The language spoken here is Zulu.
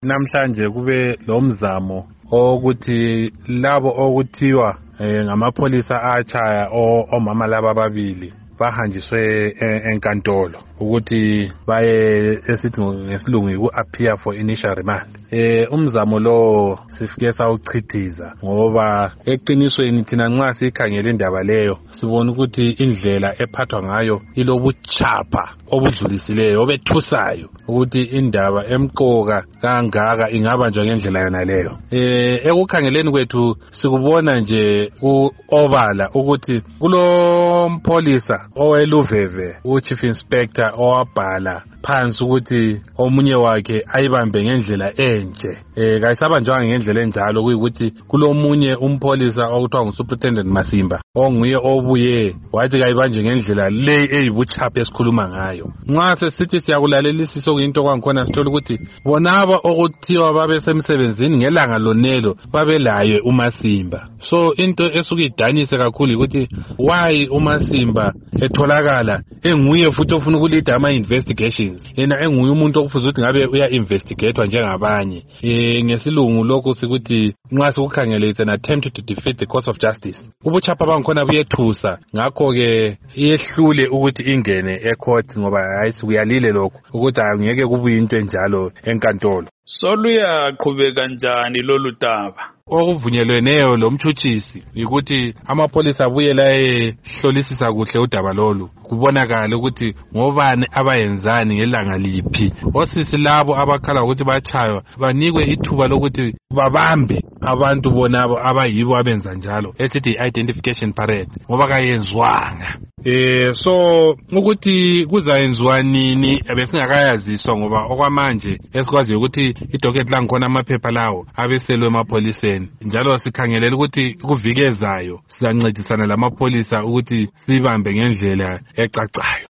Namhlanje kube lo mzamo ukuthi labo okuthiwa ngamapholisa achaya omama laba ababili bahanjiswe enkantolo ukuthi baye esithi ngesilungu appear for initial remand. Umzamo lo sifike sawuchithiza ngoba eqinisweni thina nxa sikhangela indaba leyo sibona ukuthi indlela ephathwa ngayo ilobuchapha obudlulisileyo obethusayo ukuthi indaba emqoka kangaka ingabanjwa ngendlela yona leyo. Ekukhangeleni kwethu sikubona nje obala ukuthi kulo mpolisa oweluveve uChief Inspector owabhala phansi ukuthi omunye wakhe ayibambe ngendlela enje. Kayisabanjwanga ngendlela enjalo kuyikuthi kulomunye umpolisa okuthiwa nguSuperintendent Masimba onguye obuye wathi kayibanje ngendlela le eyibuchapha esikhuluma ngayo. Nxa sesithi siyakulalela kuyinto kwangikhona sithola ukuthi bonaba okuthiwa babesemsebenzini ngelanga lonelo babelaye uMasimba. So into esukidanise kakhulu ukuthi why uMasimba etholakala enguye futhi ofuna ukulida ama-investigations yena enguye umuntu okufuze ukuthi ngabe uya-investigatewa njengabanye. Ngesilungu lokhu sikuthi nxa sikukhangele it's an attempt to defeat the cause of justice. Ubuchapha bangikhona buyethusa ngakho-ke iyehlule ukuthi ingene ecourt ngoba hayi sikuyalile lokho ukuthi angeke kubuye into enjalo enkantolo. Soluyaqhubeka njani lolu daba? Okuvunyelweneyo lo mtshutshisi ukuthi amapolisa abuye la ehlolisisa kuhle udaba lolu kubonakala ukuthi ngobani abayenzani ngelanga liphi. Osisi labo abakhala ukuthi bachaywa banikwe ithuba lokuthi babambe abantu bonabo abayibo abenza njalo esithi identification parade ngoba kayenzwanga. So ukuthi kuzayenziwa nini besingakayaziswa ngoba okwamanje esikwazi ukuthi idocket langikhona amaphepha lawo abeselwe emapoliseni njalo sikhangelela ukuthi kuvikezayo sizancedisana lamapolisa ukuthi sibambe ngendlela ecacayo.